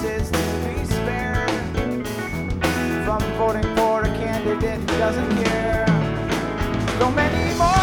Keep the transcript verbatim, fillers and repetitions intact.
is to be spared from voting for a candidate who doesn't care. So many more